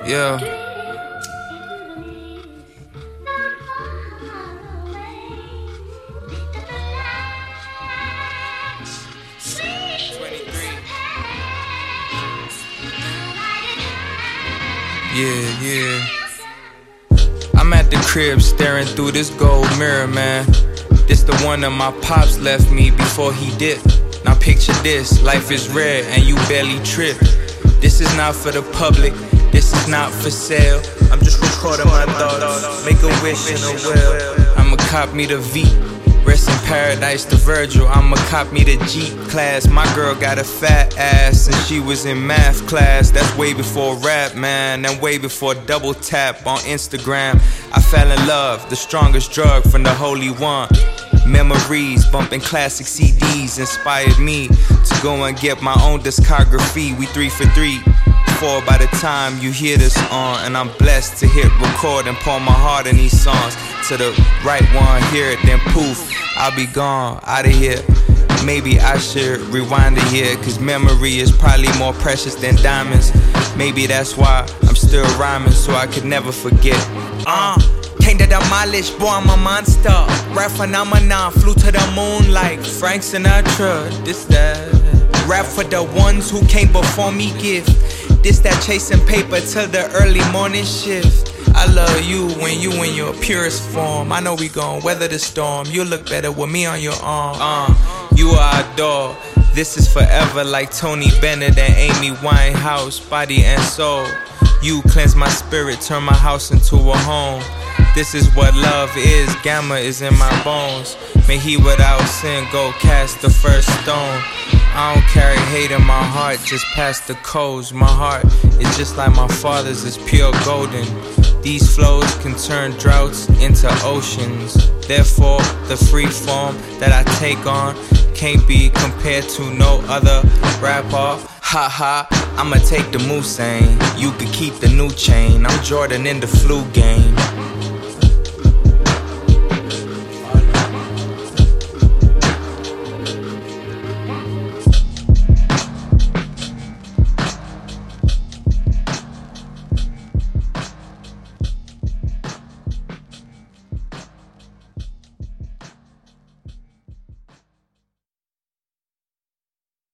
Yeah. Yeah. I'm at the crib staring through this gold mirror, man. This the one that my pops left me before he dipped. Now picture this, life is rare and you barely trip. This is not for the public, this is not for sale. I'm just recording my thoughts, make a wish in a well. I'ma cop me the V, rest in paradise to Virgil. I'ma cop me the Jeep class. My girl got a fat ass and she was in math class. That's way before rap, man, and way before double tap on Instagram. I fell in love, the strongest drug from the Holy One. Memories, bumping classic CDs inspired me to go and get my own discography. We 3 for 3, 4 by the time you hear this on. And I'm blessed to hit record and pour my heart in these songs. To the right one, hear it, then poof, I'll be gone, out of here. Maybe I should rewind a year, cause memory is probably more precious than diamonds. Maybe that's why I'm still rhyming, so I could never forget. Came to demolish, boy, I'm a monster. Rap phenomenon, flew to the moon like Frank Sinatra. This that. Rap for the ones who came before me, gift. This that chasing paper till the early morning shift. I love you when you in your purest form. I know we gon' weather the storm. You look better with me on your arm. You are adore. This is forever like Tony Bennett and Amy Winehouse. Body and soul. You cleanse my spirit, turn my house into a home. This is what love is, gamma is in my bones. May he without sin go cast the first stone. I don't carry hate in my heart, just past the codes. My heart is just like my father's, it's pure golden. These flows can turn droughts into oceans. Therefore, the free form that I take on can't be compared to no other rapper. Haha, I'ma take the Moussain. You could keep the new chain. I'm Jordan in the flu game.